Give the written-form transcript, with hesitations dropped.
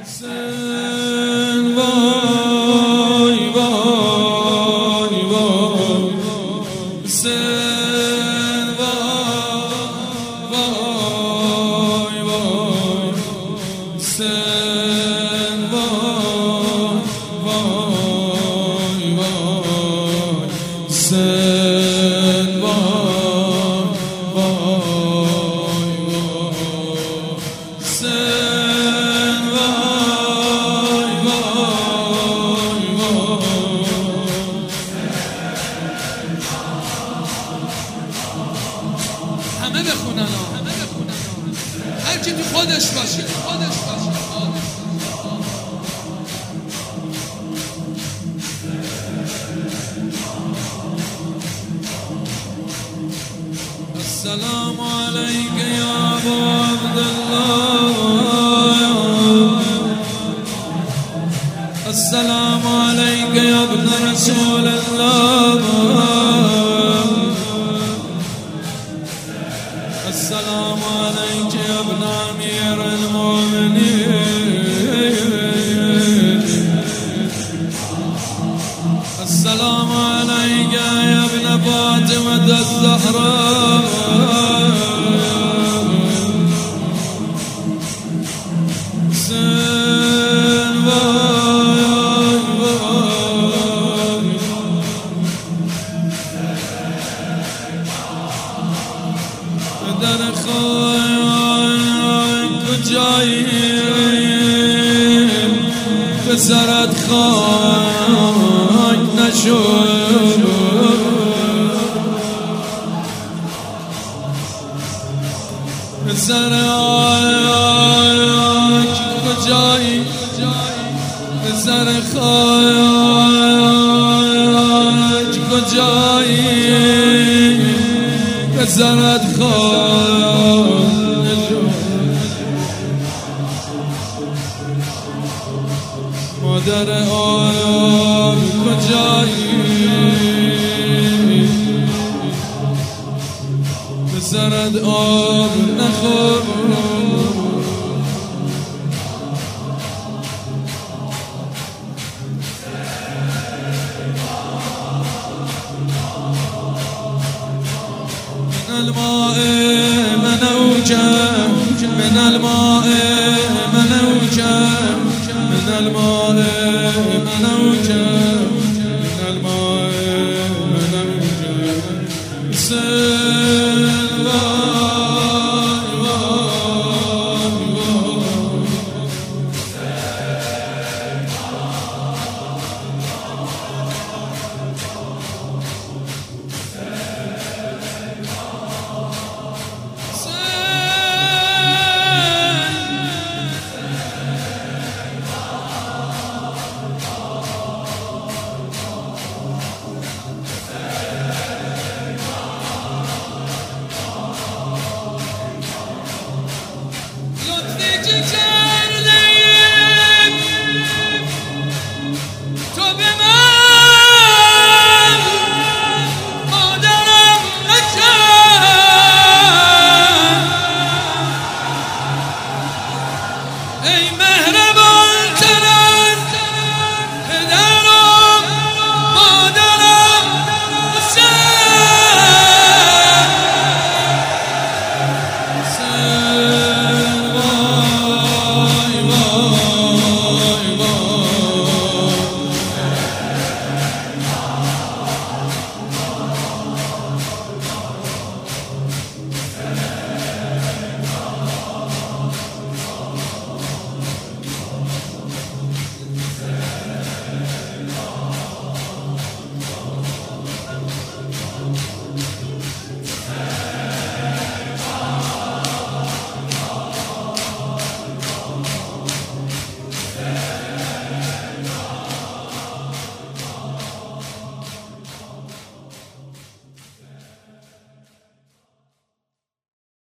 حسین وای وای وای حسین وای وای وای حسین وای وای وای حسین وای وای وای حسین وای وای وای همه بخونن هر کی تو خودش باشه السلام عليك يا أبا عبد الله السلام عليك يا ابن رسول الله السلام عليك يا ابن أمير المؤمنين السلام عليك يا ابن فاطمة الزهراء حسين وای وای پدر خاک کجایی پسرت خاک نشد پسر خاک کجایی پسر خاک کجایی پسرت خاک نشد مادر آب کجایی پسرت آب نخور من الماء منوجم من الماء منوجم من الماء منوجم من الماء منوجم حسين وای وای وای ای مهربان